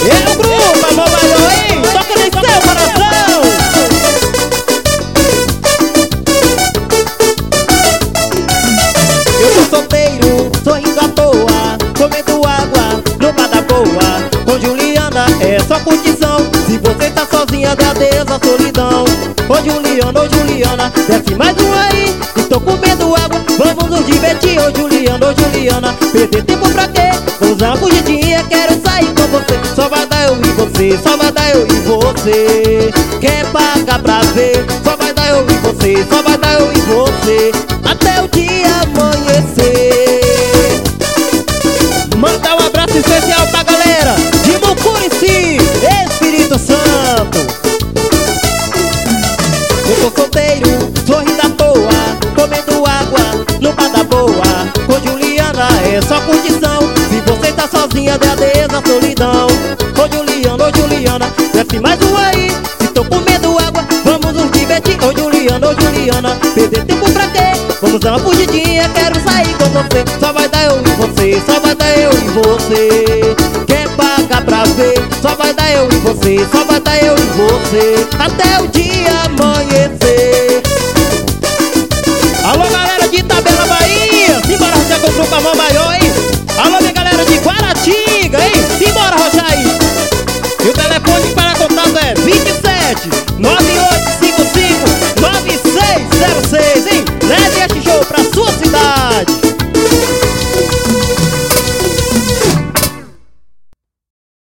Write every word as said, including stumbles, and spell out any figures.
É o grupo, amor maior, hein? Toca no seu coração. Eu tô solteiro, sorrindo à toa, comendo água no bar da boa. Com Juliana é só curtição. Se você tá sozinha, dê adeus à solidão. Ô Juliana, ô Juliana, desce mais um aí. Estou comendo água, vamos nos divertir. Ô Juliana, ô Juliana, perder tempo pra quê? Vamos dar uma fugidinha, quero sair com você. Só vai dar eu e você, só vai dar eu e você. Quer pagar pra ver? Só vai dar eu e você, só vai dar eu e você. Até o dia amanhecer. Manda um abraço especial pra galera de Mucurici, Espírito Santo. Eu tô solteiro, sorrindo à toa, comendo água no bar da boa. Com Juliana é só curtição. Se você tá sozinha, dê adeus à solidão. Ô Juliana, ô Juliana, desce mais um aí. Estou comendo água, vamos nos divertir. Ô Juliana, ô Juliana, perder tempo pra quê? Vamos dar uma fugidinha, quero sair com você. Só vai dar eu e você, só vai dar eu e você. Quer pagar pra ver? Só vai dar eu e você, só vai dar eu e você. Até o dia